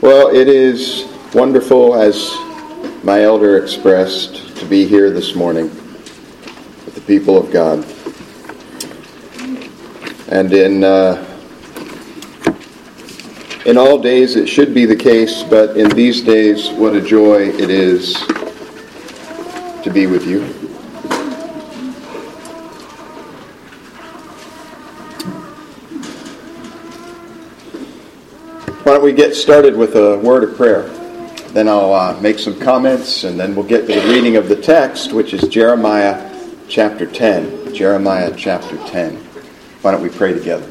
Well, it is wonderful, as my elder expressed, to be here this morning with the people of God. And in all days it should be the case, but in these days, what a joy it is to be with you. Why don't we get started with a word of prayer? Then I'll make some comments, and then we'll get to the reading of the text, which is Jeremiah chapter 10. Jeremiah chapter 10. Why don't we pray together?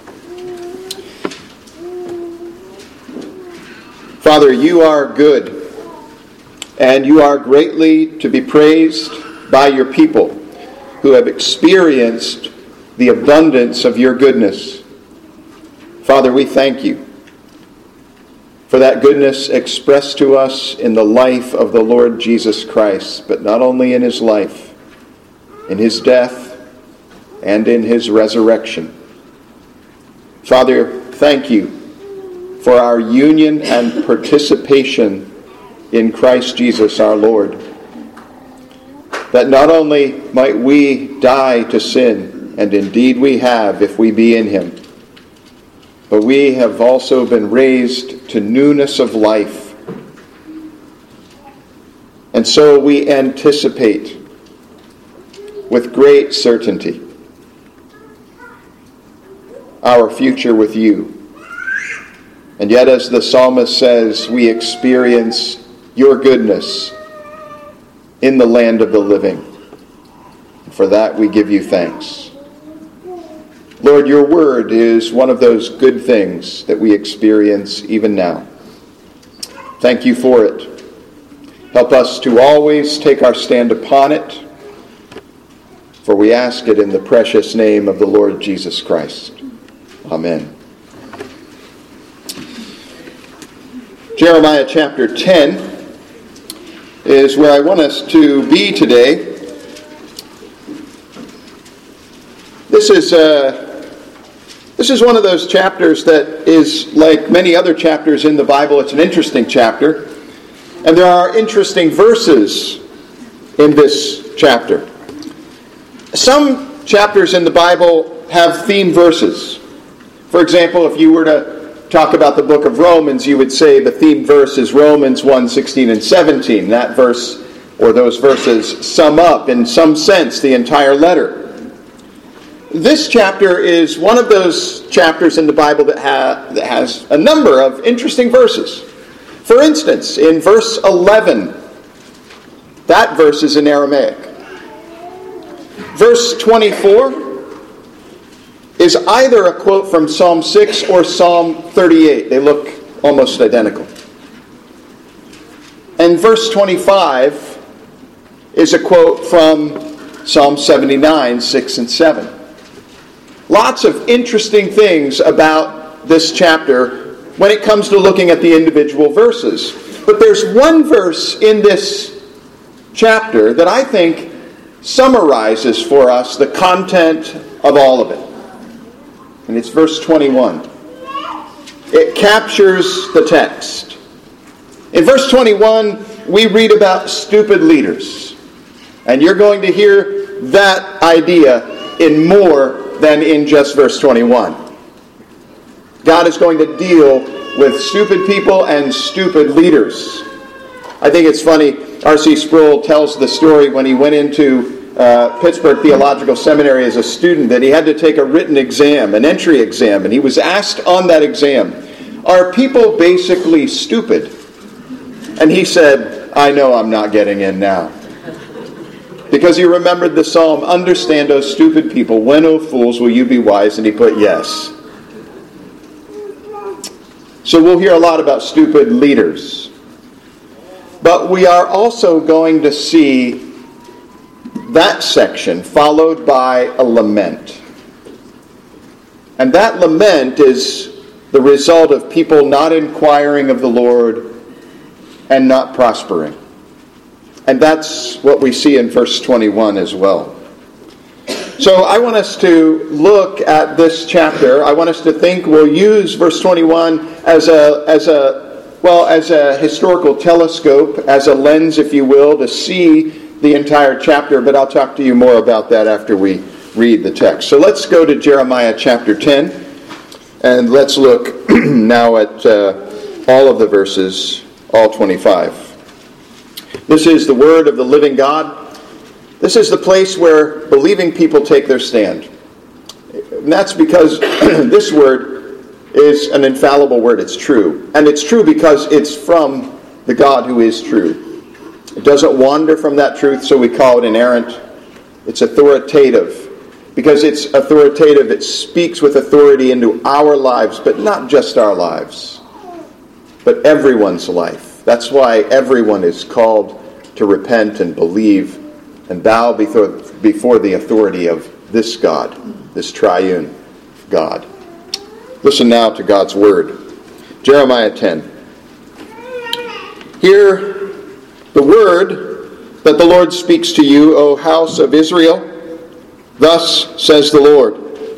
Father, you are good, and you are greatly to be praised by your people who have experienced the abundance of your goodness. Father, we thank you for that goodness expressed to us in the life of the Lord Jesus Christ, but not only in his life, in his death, and in his resurrection. Father, thank you for our union and participation in Christ Jesus our Lord, that not only might we die to sin, and indeed we have if we be in him, but we have also been raised to newness of life. And so we anticipate with great certainty our future with you. And yet, as the psalmist says, we experience your goodness in the land of the living. For that we give you thanks. Lord, your word is one of those good things that we experience even now. Thank you for it. Help us to always take our stand upon it, for we ask it in the precious name of the Lord Jesus Christ. Amen. Jeremiah chapter 10 is where I want us to be today. This is one of those chapters that is like many other chapters in the Bible. It's an interesting chapter. And there are interesting verses in this chapter. Some chapters in the Bible have theme verses. For example, if you were to talk about the book of Romans, you would say the theme verse is Romans 1:16 and 17. That verse, or those verses, sum up in some sense the entire letter. This chapter is one of those chapters in the Bible that has a number of interesting verses. For instance, in verse 11, that verse is in Aramaic. Verse 24 is either a quote from Psalm 6 or Psalm 38. They look almost identical. And verse 25 is a quote from Psalm 79, 6 and 7. Lots of interesting things about this chapter when it comes to looking at the individual verses. But there's one verse in this chapter that I think summarizes for us the content of all of it. And it's verse 21. It captures the text. In verse 21, we read about stupid leaders. And you're going to hear that idea in more than in just verse 21. God is going to deal with stupid people and stupid leaders. I think it's funny, R.C. Sproul tells the story when he went into Pittsburgh Theological Seminary as a student that he had to take a written exam, an entry exam, and he was asked on that exam, are people basically stupid? And he said, I know I'm not getting in now. Because he remembered the psalm, understand, O stupid people, when, O fools, will you be wise? And he put yes. So we'll hear a lot about stupid leaders. But we are also going to see that section followed by a lament. And that lament is the result of people not inquiring of the Lord and not prospering. And that's what we see in verse 21 as well. So I want us to look at this chapter. I want us to think, we'll use verse 21 as a well, as a historical telescope, as a lens, if you will, to see the entire chapter, but I'll talk to you more about that after we read the text. So let's go to Jeremiah chapter 10, and let's look now at all of the verses, all 25. This is the word of the living God. This is the place where believing people take their stand. And that's because this word is an infallible word. It's true. And it's true because it's from the God who is true. It doesn't wander from that truth, so we call it inerrant. It's authoritative. Because it's authoritative, it speaks with authority into our lives, but not just our lives, but everyone's life. That's why everyone is called to repent and believe and bow before the authority of this God, this triune God. Listen now to God's word. Jeremiah 10. Hear the word that the Lord speaks to you, O house of Israel. Thus says the Lord,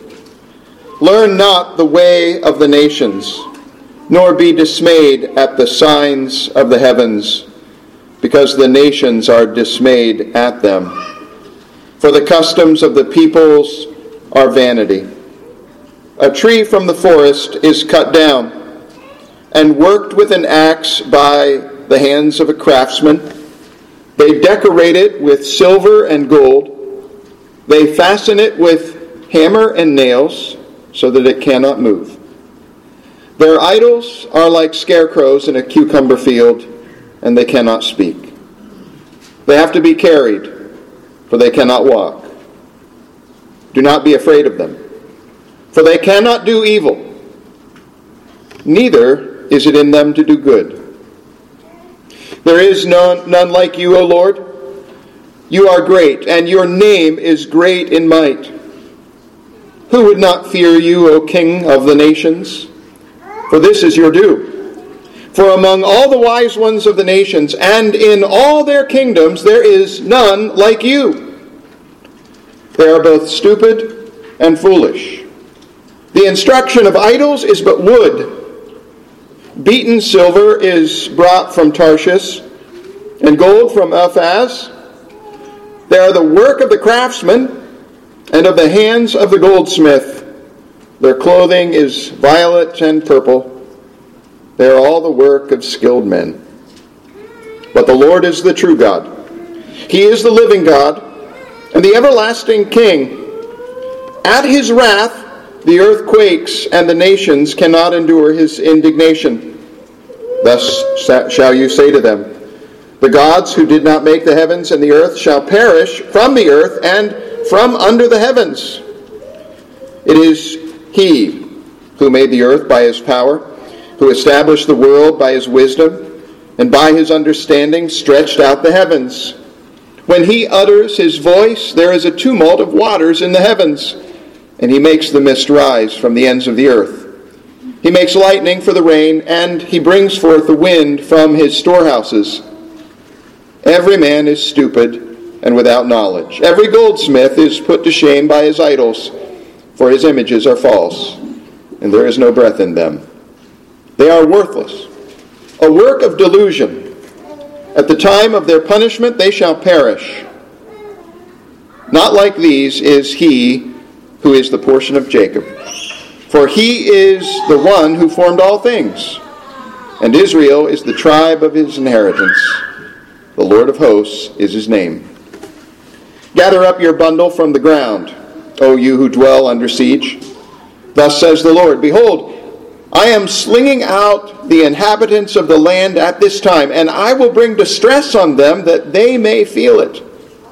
learn not the way of the nations, nor be dismayed at the signs of the heavens, because the nations are dismayed at them. For the customs of the peoples are vanity. A tree from the forest is cut down, and worked with an axe by the hands of a craftsman. They decorate it with silver and gold. They fasten it with hammer and nails so that it cannot move. Their idols are like scarecrows in a cucumber field, and they cannot speak. They have to be carried, for they cannot walk. Do not be afraid of them, for they cannot do evil. Neither is it in them to do good. There is none like you, O Lord. You are great, and your name is great in might. Who would not fear you, O King of the nations? For this is your due. For among all the wise ones of the nations, and in all their kingdoms, there is none like you. They are both stupid and foolish. The instruction of idols is but wood. Beaten silver is brought from Tarshish, and gold from Uphaz. They are the work of the craftsman, and of the hands of the goldsmith. Their clothing is violet and purple. They are all the work of skilled men. But the Lord is the true God. He is the living God, and the everlasting King. At his wrath, the earth quakes, and the nations cannot endure his indignation. Thus shall you say to them, the gods who did not make the heavens and the earth shall perish from the earth and from under the heavens. It is he who made the earth by his power, who established the world by his wisdom, and by his understanding stretched out the heavens. When he utters his voice, there is a tumult of waters in the heavens, and he makes the mist rise from the ends of the earth. He makes lightning for the rain, and he brings forth the wind from his storehouses. Every man is stupid and without knowledge. Every goldsmith is put to shame by his idols, for his images are false, and there is no breath in them. They are worthless, a work of delusion. At the time of their punishment they shall perish. Not like these is he who is the portion of Jacob, for he is the one who formed all things, and Israel is the tribe of his inheritance. The Lord of hosts is his name. Gather up your bundle from the ground, O you who dwell under siege. Thus says the Lord, behold, I am slinging out the inhabitants of the land at this time, and I will bring distress on them that they may feel it.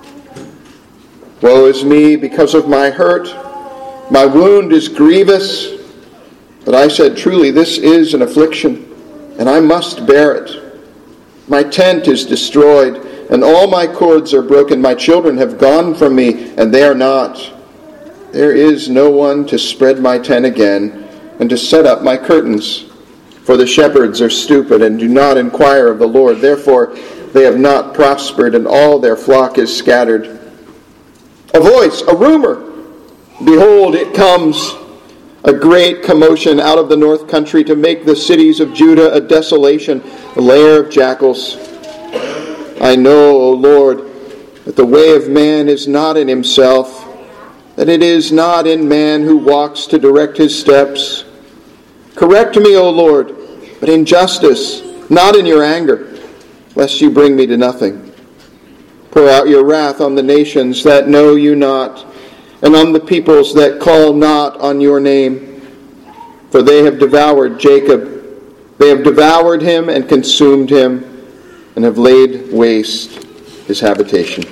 Woe is me because of my hurt. My wound is grievous. But I said, truly, this is an affliction, and I must bear it. My tent is destroyed, and all my cords are broken. My children have gone from me, and they are not. There is no one to spread my tent again, and to set up my curtains. For the shepherds are stupid, and do not inquire of the Lord. Therefore they have not prospered, and all their flock is scattered. A voice, a rumor. Behold, it comes. a great commotion out of the north country to make the cities of Judah a desolation, a lair of jackals. I know, O Lord, that the way of man is not in himself, that it is not in man who walks to direct his steps. Correct me, O Lord, but in justice, not in your anger, lest you bring me to nothing. Pour out your wrath on the nations that know you not, and on the peoples that call not on your name. For they have devoured Jacob. They have devoured him and consumed him, and have laid waste his habitation.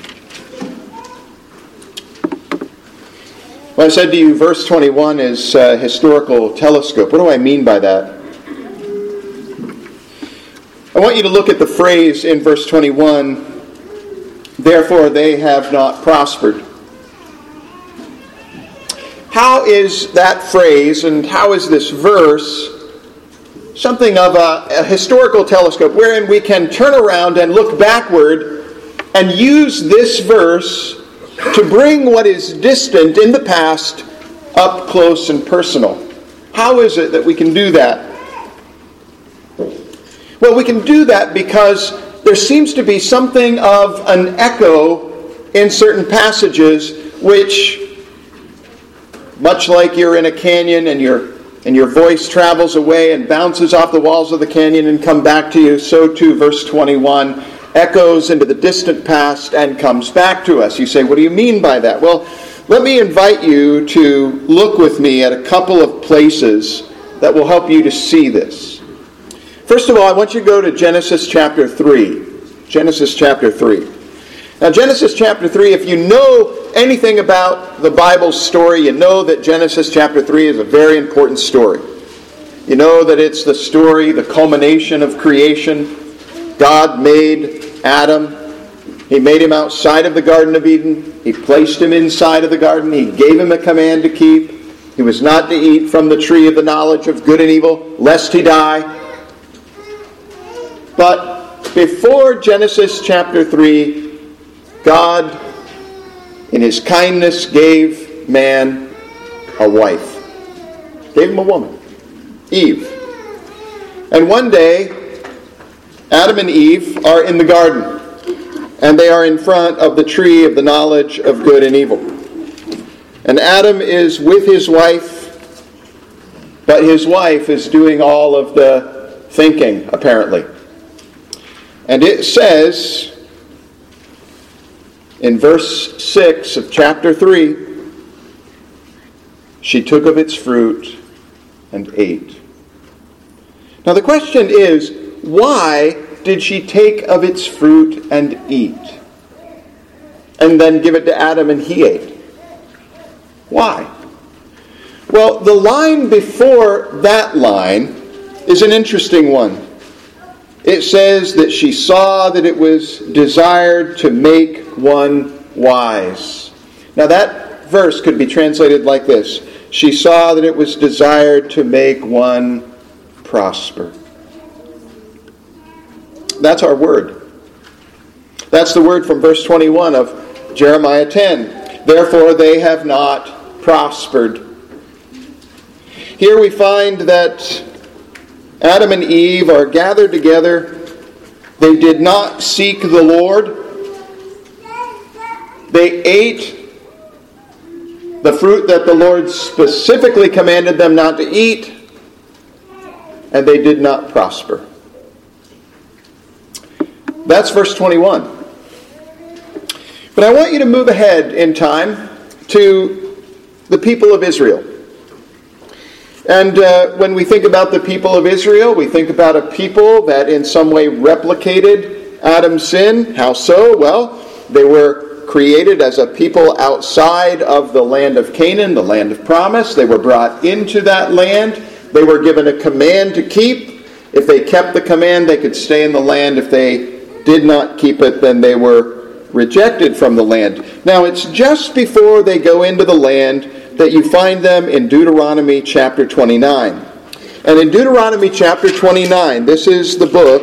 Well, I said to you, verse 21 is a historical telescope. What do I mean by that? I want you to look at the phrase in verse 21, therefore they have not prospered. How is that phrase and how is this verse something of a historical telescope wherein we can turn around and look backward and use this verse to bring what is distant in the past up close and personal? How is it that we can do that? Well, we can do that because there seems to be something of an echo in certain passages which, much like you're in a canyon and your voice travels away and bounces off the walls of the canyon and come back to you, so too verse 21 echoes into the distant past and comes back to us. You say, what do you mean by that? Well, let me invite you to look with me at a couple of places that will help you to see this. First of all, I want you to go to Genesis chapter 3. Genesis chapter 3. Now, Genesis chapter 3, if you know anything about the Bible's story, you know that Genesis chapter 3 is a very important story. You know that it's the story, the culmination of creation. God made Adam. He made him outside of the Garden of Eden. He placed him inside of the garden. He gave him a command to keep. He was not to eat from the tree of the knowledge of good and evil, lest he die. But before Genesis chapter 3, God, in his kindness, gave man a wife. Gave him a woman, Eve. And one day, Adam and Eve are in the garden, and they are in front of the tree of the knowledge of good and evil. And Adam is with his wife, but his wife is doing all of the thinking, apparently. And it says in verse 6 of chapter 3, she took of its fruit and ate. Now the question is, why did she take of its fruit and eat? And then give it to Adam and he ate? Why? Well, the line before that line is an interesting one. It says that she saw that it was desired to make one wise. Now that verse could be translated like this. She saw that it was desired to make one prosper. That's our word. That's the word from verse 21 of Jeremiah 10. Therefore they have not prospered. Here we find that Adam and Eve are gathered together. They did not seek the Lord. They ate the fruit that the Lord specifically commanded them not to eat, and they did not prosper. That's verse 21. But I want you to move ahead in time to the people of Israel. And when we think about the people of Israel, we think about a people that in some way replicated Adam's sin. How so? Well, they were created as a people outside of the land of Canaan, the land of promise. They were brought into that land. They were given a command to keep. If they kept the command, they could stay in the land. If they did not keep it, then they were rejected from the land. Now, it's just before they go into the land that you find them in Deuteronomy chapter 29. And in Deuteronomy chapter 29, this is the book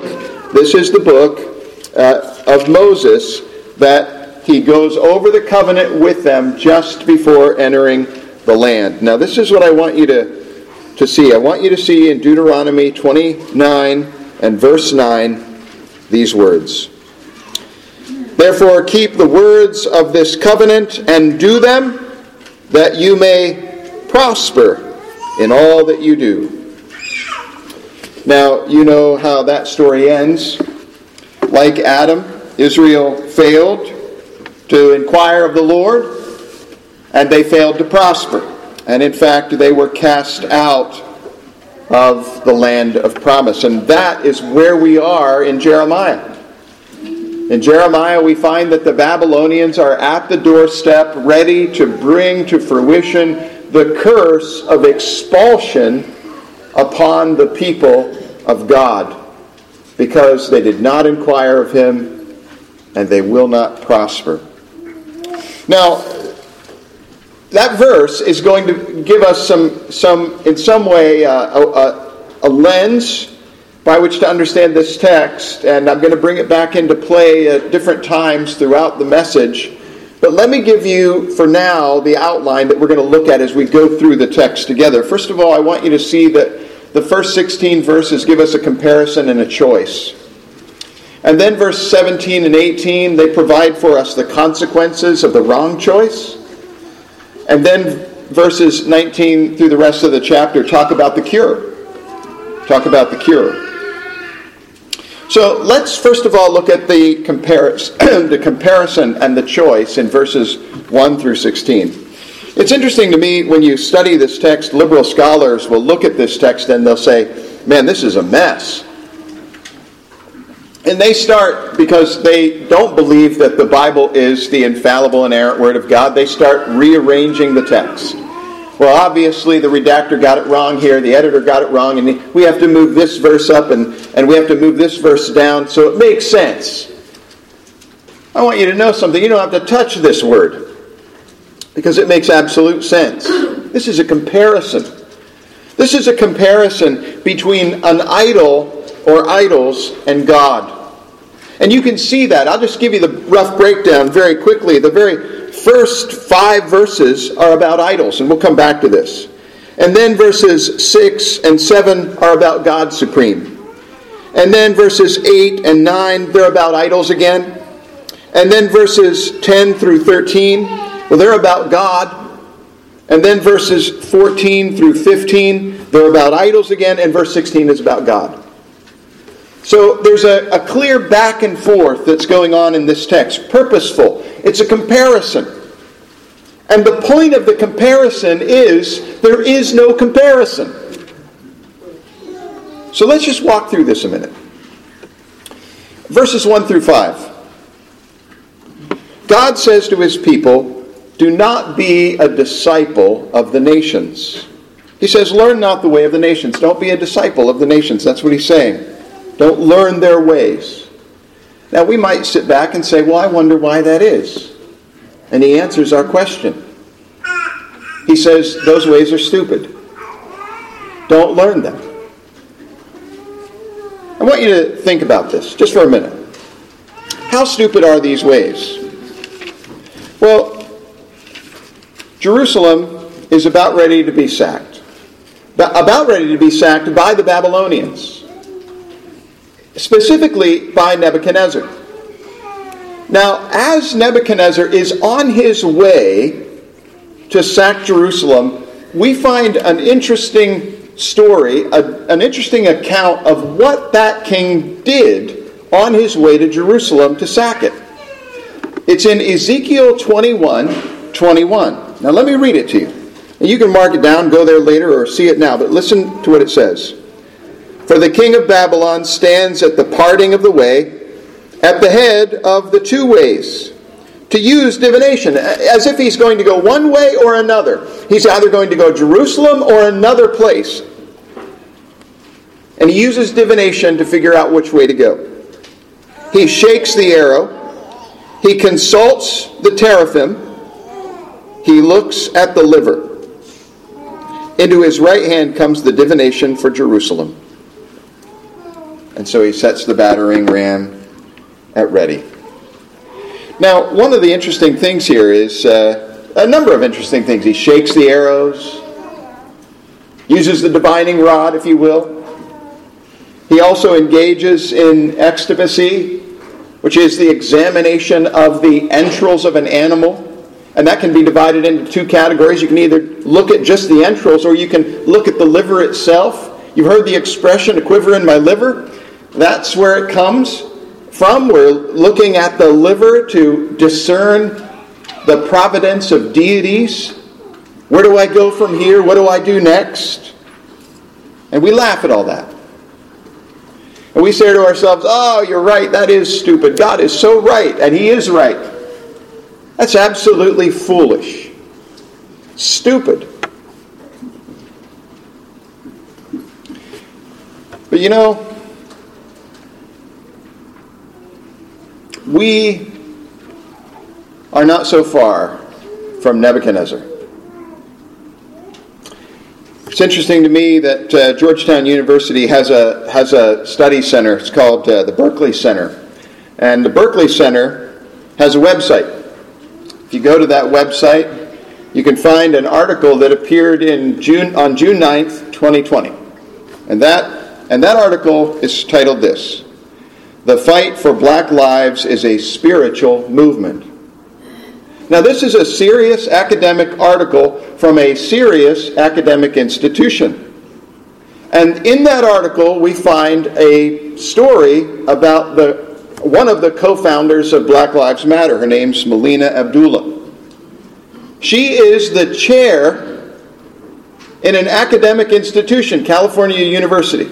of Moses that he goes over the covenant with them just before entering the land. Now this is what I want you to see. I want you to see in Deuteronomy 29 and verse 9 these words. Therefore keep the words of this covenant and do them, that you may prosper in all that you do. Now, you know how that story ends. Like Adam, Israel failed to inquire of the Lord, and they failed to prosper. And in fact, they were cast out of the land of promise. And that is where we are in Jeremiah. In Jeremiah, we find that the Babylonians are at the doorstep, ready to bring to fruition the curse of expulsion upon the people of God, because they did not inquire of him, and they will not prosper. Now, that verse is going to give us in some way, a lens by which to understand this text, and I'm going to bring it back into play at different times throughout the message. But let me give you, for now, the outline that we're going to look at as we go through the text together. First of all, I want you to see that the first 16 verses give us a comparison and a choice. And then verse 17 and 18, they provide for us the consequences of the wrong choice. And then verses 19 through the rest of the chapter talk about the cure. Talk about the cure. So let's first of all look at the comparison and the choice in verses 1 through 16. It's interesting to me when you study this text, liberal scholars will look at this text and they'll say, man, this is a mess. And they start, because they don't believe that the Bible is the infallible, inerrant Word of God, they start rearranging the text. Well, obviously the redactor got it wrong here, the editor got it wrong, and we have to move this verse up and we have to move this verse down, so it makes sense. I want you to know something. You don't have to touch this word, because it makes absolute sense. This is a comparison. This is a comparison between an idol or idols and God. And you can see that. I'll just give you the rough breakdown very quickly. The very first 5 verses are about idols, and we'll come back to this. And then verses 6 and 7 are about God supreme. And then verses 8 and 9, they're about idols again. And then verses 10 through 13, well, they're about God. And then verses 14 through 15, they're about idols again. And verse 16 is about God. So there's a clear back and forth that's going on in this text. Purposeful. It's a comparison. And the point of the comparison is there is no comparison. So let's just walk through this a minute. Verses 1 through 5. God says to his people, do not be a disciple of the nations. He says, learn not the way of the nations. Don't be a disciple of the nations. That's what he's saying. Don't learn their ways. Now we might sit back and say, well, I wonder why that is. And he answers our question. He says, those ways are stupid. Don't learn them. I want you to think about this just for a minute. How stupid are these ways? Well, Jerusalem is about ready to be sacked. About ready to be sacked by the Babylonians. Specifically by Nebuchadnezzar. Now, as Nebuchadnezzar is on his way to sack Jerusalem, we find an interesting story, an interesting account of what that king did on his way to Jerusalem to sack it. It's in Ezekiel 21:21. Now let me read it to you. And you can mark it down, go there later, or see it now, but listen to what it says. For the king of Babylon stands at the parting of the way, at the head of the 2 ways, to use divination, as if he's going to go one way or another. He's either going to go Jerusalem or another place. And he uses divination to figure out which way to go. He shakes the arrow. He consults the teraphim. He looks at the liver. Into his right hand comes the divination for Jerusalem. And so he sets the battering ram at ready. Now, one of the interesting things here is a number of interesting things. He shakes the arrows, uses the divining rod, if you will. He also engages in ecstasy, which is the examination of the entrails of an animal. And that can be divided into two categories. You can either look at just the entrails, or you can look at the liver itself. You've heard the expression, a quiver in my liver. That's where it comes from. We're looking at the liver to discern the providence of deities. Where do I go from here? What do I do next? And we laugh at all that. And we say to ourselves, oh, you're right, that is stupid. God is so right, and He is right. That's absolutely foolish. Stupid. But you know, we are not so far from Nebuchadnezzar. It's interesting to me that Georgetown University has a study center. It's called the Berkeley Center. And the Berkeley Center has a website. If you go to that website, you can find an article that appeared on June 9th, 2020. And that article is titled this: "The Fight for Black Lives is a Spiritual Movement." Now, this is a serious academic article from a serious academic institution. And in that article, we find a story about one of the co-founders of Black Lives Matter. Her name's Melina Abdullah. She is the chair in an academic institution, California University.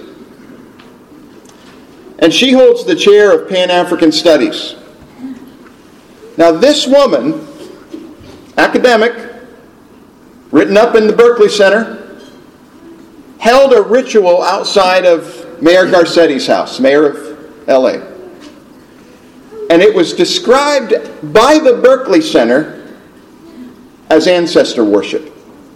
And she holds the chair of Pan-African Studies. Now, this woman, academic, written up in the Berkeley Center, held a ritual outside of Mayor Garcetti's house, mayor of LA. And it was described by the Berkeley Center as ancestor worship.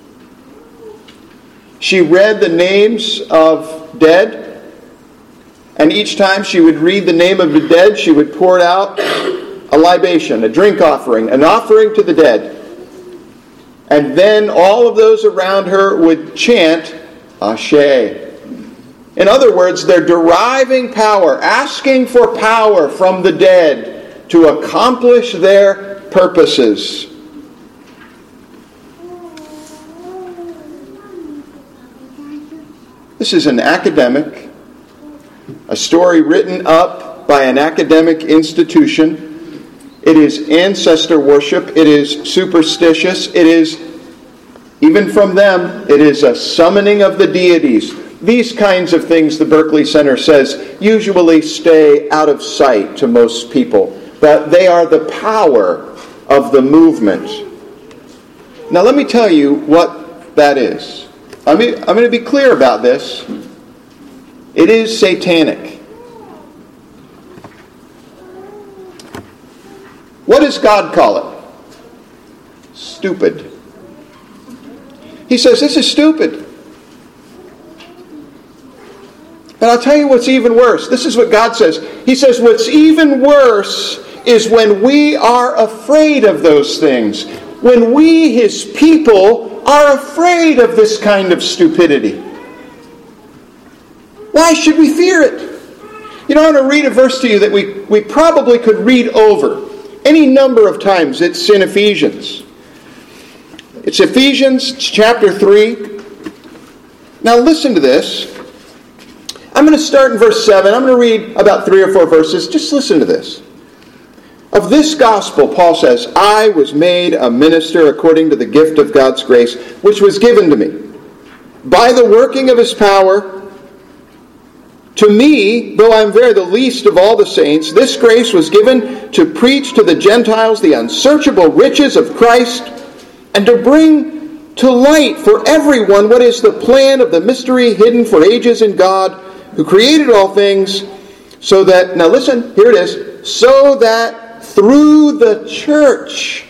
She read the names of dead, and each time she would read the name of the dead, she would pour out a libation, a drink offering, an offering to the dead. And then all of those around her would chant, Ashe. In other words, they're deriving power, asking for power from the dead to accomplish their purposes. This is an academic, a story written up by an academic institution. It is ancestor worship. It is superstitious. It is, even from them, it is a summoning of the deities. These kinds of things, the Berkeley Center says, usually stay out of sight to most people. But they are the power of the movement. Now let me tell you what that is. I'm going to be clear about this. It is satanic. What does God call it? Stupid. He says, this is stupid. But I'll tell you what's even worse. This is what God says. He says, what's even worse is when we are afraid of those things. When we, His people, are afraid of this kind of stupidity. Why should we fear it? You know, I want to read a verse to you that we probably could read over any number of times. It's in Ephesians. It's Ephesians chapter 3. Now listen to this. I'm going to start in verse 7. I'm going to read about 3 or 4 verses. Just listen to this. Of this gospel, Paul says, I was made a minister according to the gift of God's grace, which was given to me. By the working of His power, to me, though I'm very the least of all the saints, this grace was given to preach to the Gentiles the unsearchable riches of Christ, and to bring to light for everyone what is the plan of the mystery hidden for ages in God, who created all things, so that, now listen, here it is, so that through the church,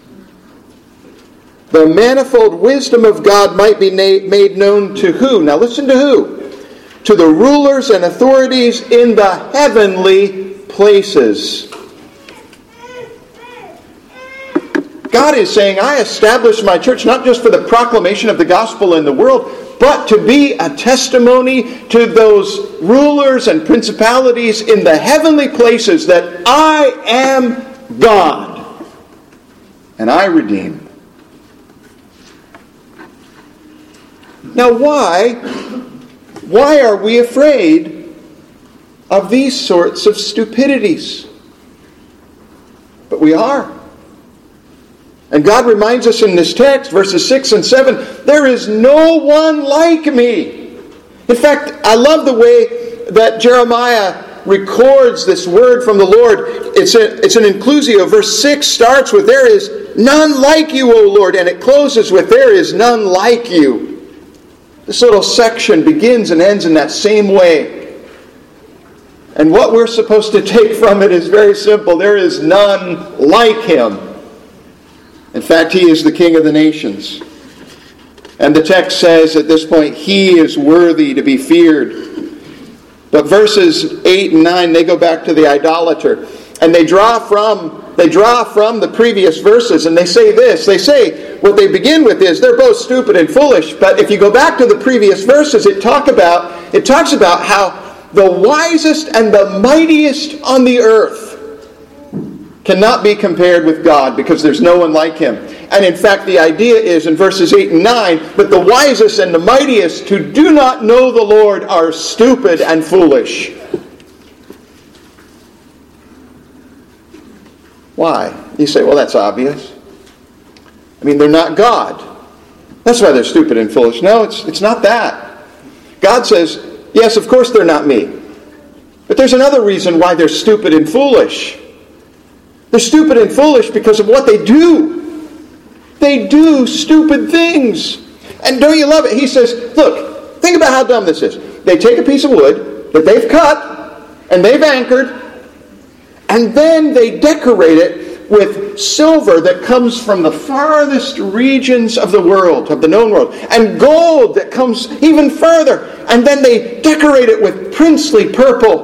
the manifold wisdom of God might be made known to who? Now listen to who? To the rulers and authorities in the heavenly places. God is saying, I established my church not just for the proclamation of the gospel in the world, but to be a testimony to those rulers and principalities in the heavenly places that I am God and I redeem. Now why are we afraid of these sorts of stupidities? But we are. And God reminds us in this text, verses 6 and 7, there is no one like me. In fact, I love the way that Jeremiah records this word from the Lord. It's an inclusio. Verse 6 starts with, there is none like you, O Lord, and it closes with, there is none like you. This little section begins and ends in that same way. And what we're supposed to take from it is very simple. There is none like him. In fact, he is the King of the nations. And the text says at this point, he is worthy to be feared. But verses 8 and 9, they go back to the idolater. And they draw from the previous verses, and they say this. They say, what they begin with is, they're both stupid and foolish. But if you go back to the previous verses, it talks about how the wisest and the mightiest on the earth cannot be compared with God because there's no one like him. And in fact, the idea is in verses 8 and 9 that the wisest and the mightiest who do not know the Lord are stupid and foolish. Why? You say, well, that's obvious. I mean, they're not God. That's why they're stupid and foolish. No, it's not that. God says, yes, of course they're not me. But there's another reason why they're stupid and foolish. They're stupid and foolish because of what they do. They do stupid things. And don't you love it? He says, look, think about how dumb this is. They take a piece of wood that they've cut and they've anchored, and then they decorate it with silver that comes from the farthest regions of the world, of the known world, and gold that comes even further, and then they decorate it with princely purple.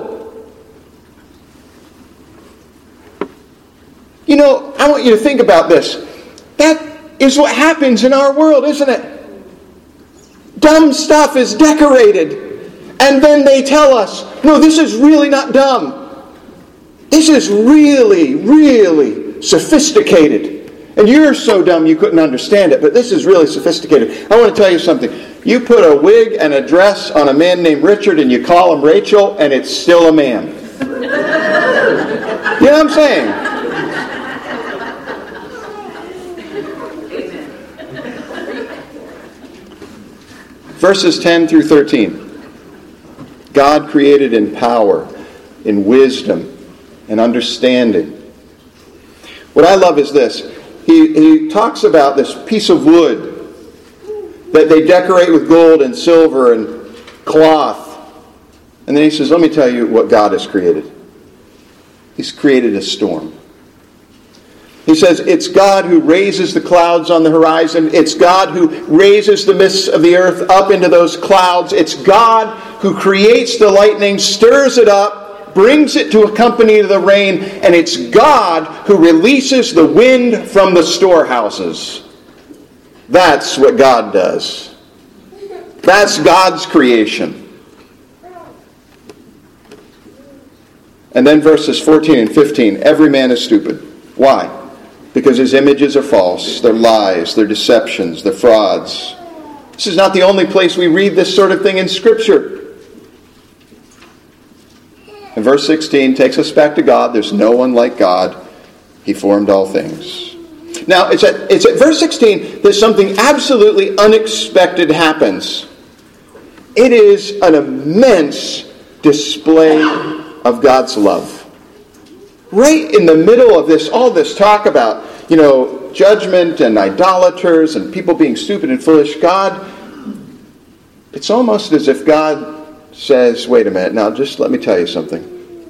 You know, I want you to think about this. That is what happens in our world, isn't it? Dumb stuff is decorated, and then they tell us, no, this is really not dumb. This is really, really sophisticated. And you're so dumb you couldn't understand it, but this is really sophisticated. I want to tell you something. You put a wig and a dress on a man named Richard and you call him Rachel, and it's still a man. You know what I'm saying? Verses 10 through 13. God created in power, in wisdom, and understanding. What I love is this. He talks about this piece of wood that they decorate with gold and silver and cloth. And then he says, let me tell you what God has created. He's created a storm. He says, it's God who raises the clouds on the horizon. It's God who raises the mists of the earth up into those clouds. It's God who creates the lightning, stirs it up, brings it to accompany the rain. And it's God who releases the wind from the storehouses. That's what God does. That's God's creation. And then verses 14 and 15. Every man is stupid. Why? Because his images are false, they're lies, they're deceptions, they're frauds. This is not the only place we read this sort of thing in Scripture. And verse 16 takes us back to God. There's no one like God. He formed all things. Now, it's at verse 16 that something absolutely unexpected happens. It is an immense display of God's love. Right in the middle of this, all this talk about, judgment and idolaters and people being stupid and foolish, God, it's almost as if God says, wait a minute, now just let me tell you something.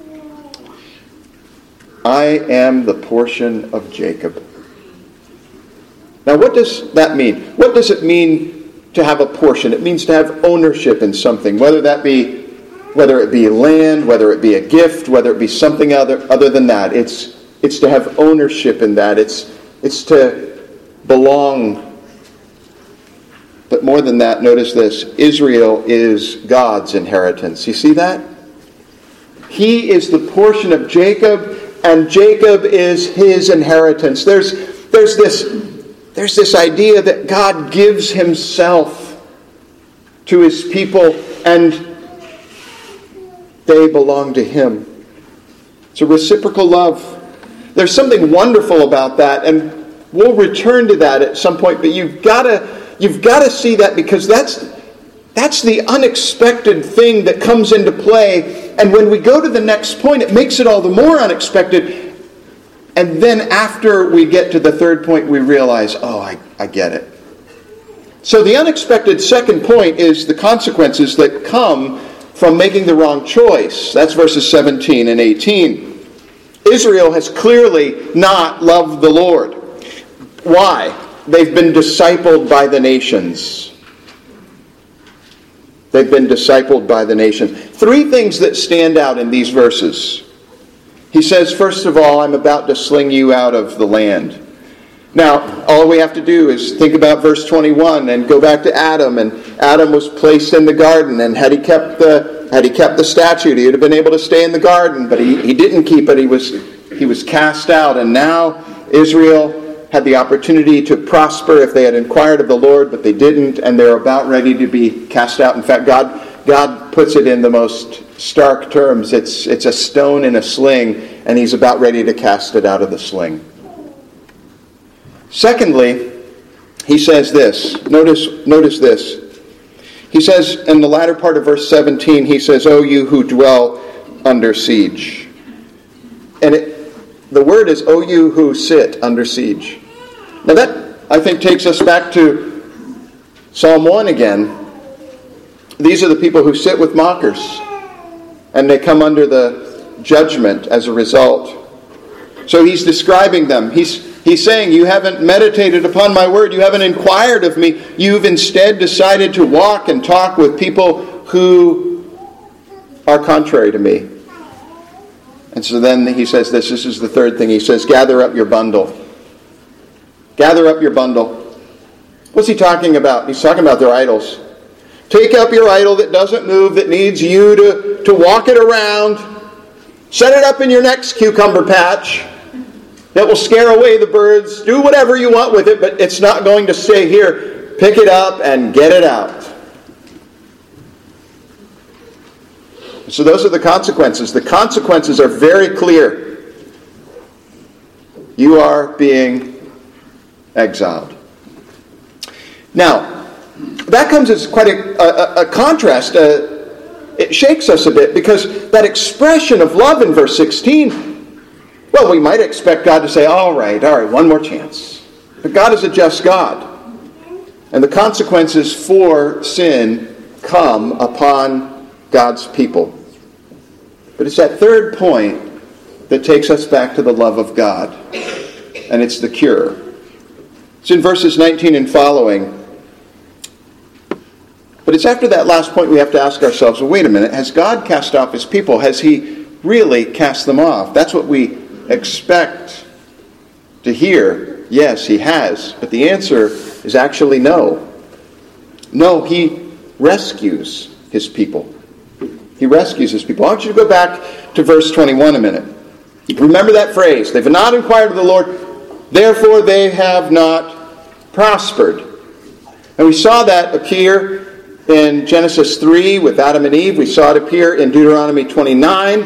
I am the portion of Jacob. Now what does that mean? What does it mean to have a portion? It means to have ownership in something, whether it be land, whether it be a gift, whether it be something other than that. It's to have ownership in that. It's It's to belong. But more than that, notice this. Israel is God's inheritance. You see that? He is the portion of Jacob, and Jacob is his inheritance. There's this idea that God gives himself to his people, and they belong to him. It's a reciprocal love. There's something wonderful about that, and we'll return to that at some point, but you've got to see that, because that's the unexpected thing that comes into play. And when we go to the next point, it makes it all the more unexpected. And then after we get to the third point, we realize, oh, I get it. So the unexpected second point is the consequences that come from making the wrong choice. That's verses 17 and 18. Israel has clearly not loved the Lord. Why? They've been discipled by the nations. They've been discipled by the nations. Three things that stand out in these verses. He says, first of all, I'm about to sling you out of the land. Now, all we have to do is think about verse 21 and go back to Adam. And Adam was placed in the garden, and had he kept the statute, he would have been able to stay in the garden. But he didn't keep it. He was cast out. And now Israel had the opportunity to prosper if they had inquired of the Lord, but they didn't, and they're about ready to be cast out. In fact, God puts it in the most stark terms. It's a stone in a sling, and he's about ready to cast it out of the sling. Secondly, he says this. Notice this. He says in the latter part of verse 17, he says, "O you who dwell under siege." And the word is, "O you who sit under siege." Now that, I think, takes us back to Psalm 1 again. These are the people who sit with mockers, and they come under the judgment as a result. So he's describing them. He's saying, you haven't meditated upon my word. You haven't inquired of me. You've instead decided to walk and talk with people who are contrary to me. And so then he says this is the third thing. He says, gather up your bundle. Gather up your bundle. What's he talking about? He's talking about their idols. Take up your idol that doesn't move, that needs you to walk it around. Set it up in your next cucumber patch that will scare away the birds. Do whatever you want with it, but it's not going to stay here. Pick it up and get it out. So those are the consequences. The consequences are very clear. You are being exiled. Now, that comes as quite a contrast. It shakes us a bit, because that expression of love in verse 16, well, we might expect God to say, all right, one more chance. But God is a just God. And the consequences for sin come upon God's people. But it's that third point that takes us back to the love of God. And it's the cure. It's in verses 19 and following. But it's after that last point we have to ask ourselves, well, wait a minute, has God cast off his people? Has he really cast them off? That's what we expect to hear. Yes, he has. But the answer is actually no. No, he rescues his people. He rescues his people. I want you to go back to verse 21 a minute. Remember that phrase. They've not inquired of the Lord, therefore they have not prospered. And we saw that appear in Genesis 3 with Adam and Eve. We saw it appear in Deuteronomy 29.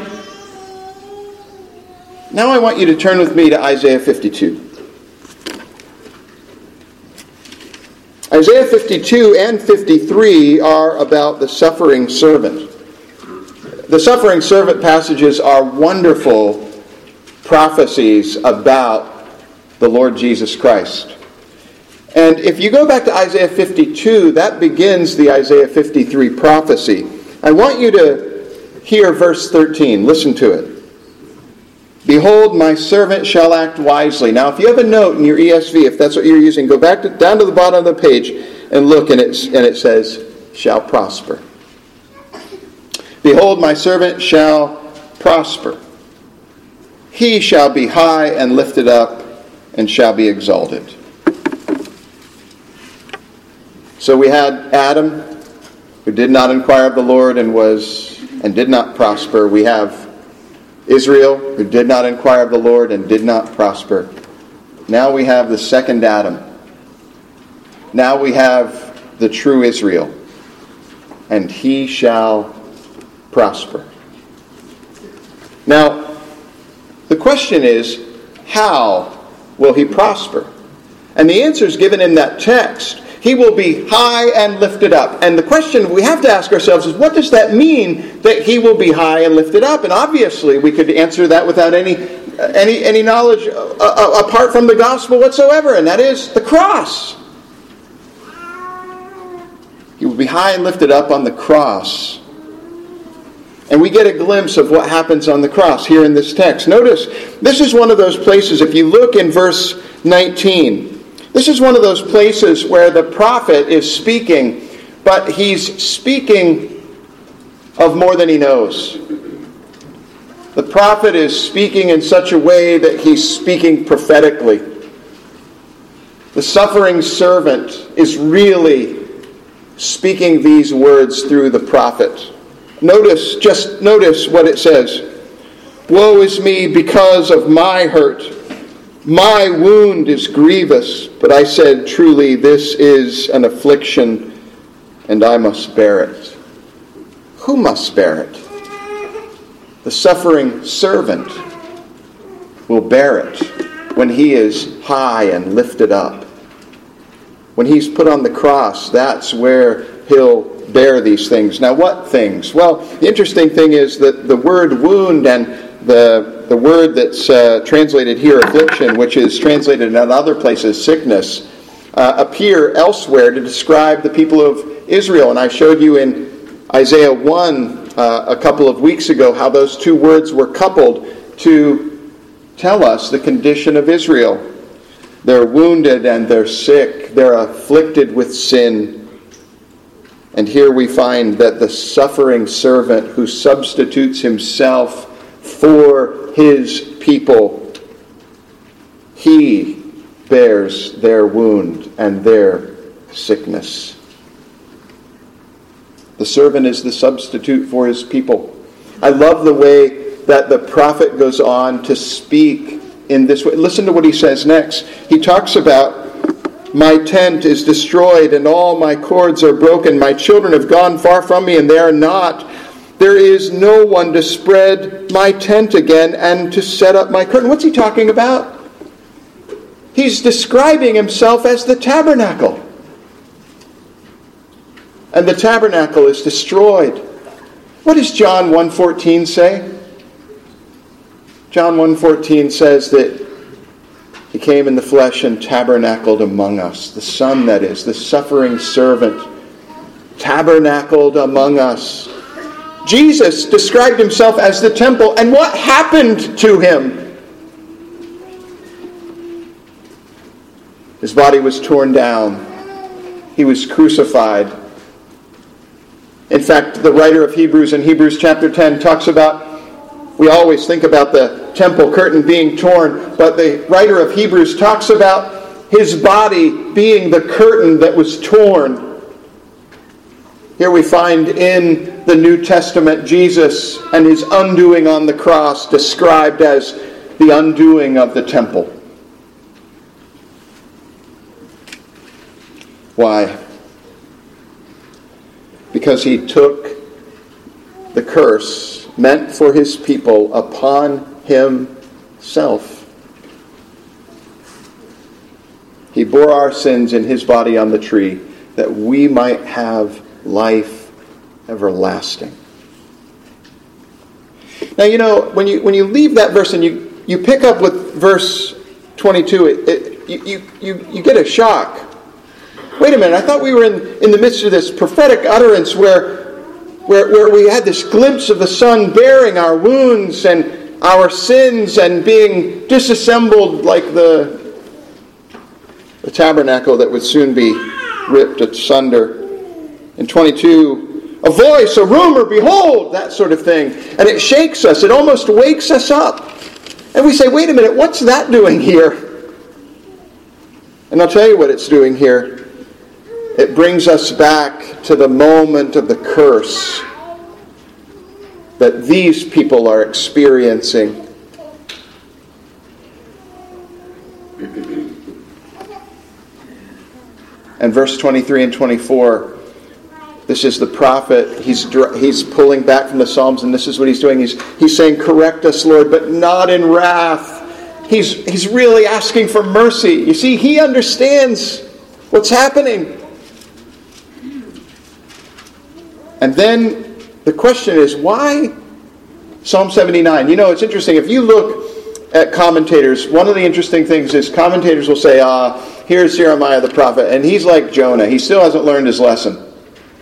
Now I want you to turn with me to Isaiah 52. Isaiah 52 and 53 are about the suffering servant. The suffering servant passages are wonderful prophecies about the Lord Jesus Christ. And if you go back to Isaiah 52, that begins the Isaiah 53 prophecy. I want you to hear verse 13. Listen to it. Behold, my servant shall act wisely. Now, if you have a note in your ESV, if that's what you're using, go back down to the bottom of the page and look, and it says, shall prosper. Behold, my servant shall prosper. He shall be high and lifted up, and shall be exalted. So we had Adam, who did not inquire of the Lord and did not prosper. We have Israel, who did not inquire of the Lord and did not prosper. Now we have the second Adam. Now we have the true Israel, and he shall prosper. Now, the question is, how will he prosper? And the answer is given in that text. He will be high and lifted up. And the question we have to ask ourselves is, what does that mean that he will be high and lifted up? And obviously we could answer that without any knowledge apart from the gospel whatsoever, and that is the cross. He will be high and lifted up on the cross. And we get a glimpse of what happens on the cross here in this text. Notice, this is one of those places, if you look in verse 19, this is one of those places where the prophet is speaking, but he's speaking of more than he knows. The prophet is speaking in such a way that he's speaking prophetically. The suffering servant is really speaking these words through the prophet. Notice what it says. Woe is me because of my hurt. My wound is grievous, but I said, truly, this is an affliction, and I must bear it. Who must bear it? The suffering servant will bear it when he is high and lifted up. When he's put on the cross, that's where he'll bear these things. Now, what things? Well, the interesting thing is that the word wound and the word that's translated here, affliction, which is translated in other places, sickness, appear elsewhere to describe the people of Israel. And I showed you in Isaiah 1 a couple of weeks ago how those two words were coupled to tell us the condition of Israel. They're wounded and they're sick. They're afflicted with sin. And here we find that the suffering servant who substitutes himself for his people, he bears their wound and their sickness. The servant is the substitute for his people. I love the way that the prophet goes on to speak in this way. Listen to what he says next. He talks about, my tent is destroyed and all my cords are broken. My children have gone far from me and they are not. There is no one to spread my tent again and to set up my curtain. What's he talking about? He's describing himself as the tabernacle. And the tabernacle is destroyed. What does John 1:14 say? John 1:14 says that he came in the flesh and tabernacled among us. The Son, that is, the suffering servant, tabernacled among us. Jesus described himself as the temple, and what happened to him? His body was torn down. He was crucified. In fact, the writer of Hebrews in Hebrews chapter 10 talks about, we always think about the temple curtain being torn, but the writer of Hebrews talks about his body being the curtain that was torn. Here we find in the New Testament Jesus and his undoing on the cross described as the undoing of the temple. Why? Because he took the curse meant for his people upon himself. He bore our sins in his body on the tree that we might have life everlasting. Now, you know, when you leave that verse and you pick up with verse 22, you get a shock. Wait a minute, I thought we were in the midst of this prophetic utterance where we had this glimpse of the Son bearing our wounds and our sins and being disassembled like the tabernacle that would soon be ripped asunder. In 22, a voice, a rumor, behold, that sort of thing. And it shakes us. It almost wakes us up. And we say, wait a minute, what's that doing here? And I'll tell you what it's doing here. It brings us back to the moment of the curse that these people are experiencing. And verse 23 and 24, this is the prophet. He's pulling back from the Psalms, and this is what he's doing. He's saying, correct us, Lord, but not in wrath. He's really asking for mercy. You see, he understands what's happening. And then the question is, why Psalm 79? You know, it's interesting. If you look at commentators, one of the interesting things is commentators will say, here's Jeremiah the prophet, and he's like Jonah. He still hasn't learned his lesson.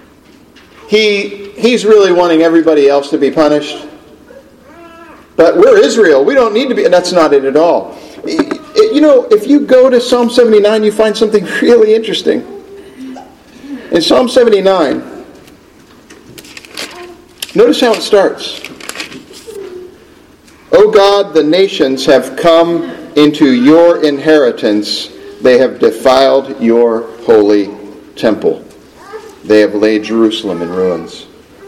He's really wanting everybody else to be punished. But we're Israel. We don't need to be. And that's not it at all. You know, if you go to Psalm 79, you find something really interesting. In Psalm 79, notice how it starts. O God, the nations have come into your inheritance. They have defiled your holy temple. They have laid Jerusalem in ruins.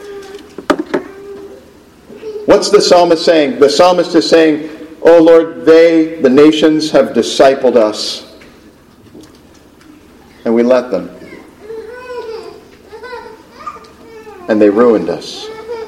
What's the psalmist saying? The psalmist is saying, oh Lord, the nations, have discipled us. And we let them. And they ruined us.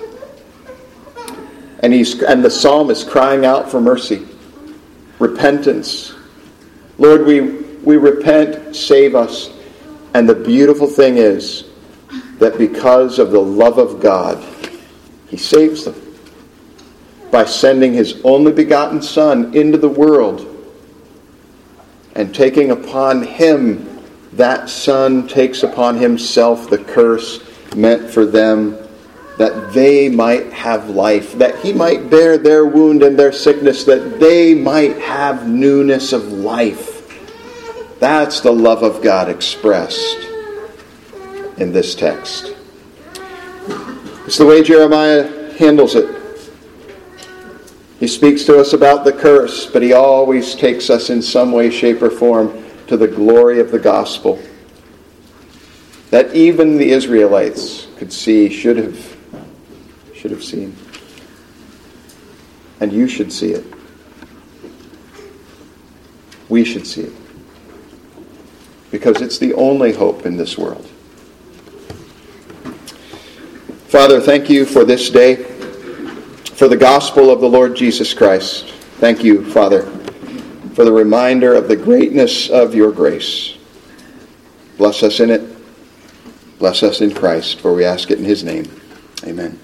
And the psalm is crying out for mercy. Repentance. Lord, we repent, save us. And the beautiful thing is that because of the love of God, he saves them by sending his only begotten Son into the world and taking upon him, that Son takes upon himself the curse meant for them, that they might have life, that he might bear their wound and their sickness, that they might have newness of life. That's the love of God expressed in this text. It's the way Jeremiah handles it. He speaks to us about the curse, but he always takes us in some way, shape, or form to the glory of the gospel that even the Israelites could see, should have seen. And you should see it. We should see it. Because it's the only hope in this world. Father, thank you for this day, for the gospel of the Lord Jesus Christ. Thank you, Father, for the reminder of the greatness of your grace. Bless us in it. Bless us in Christ, for we ask it in his name. Amen.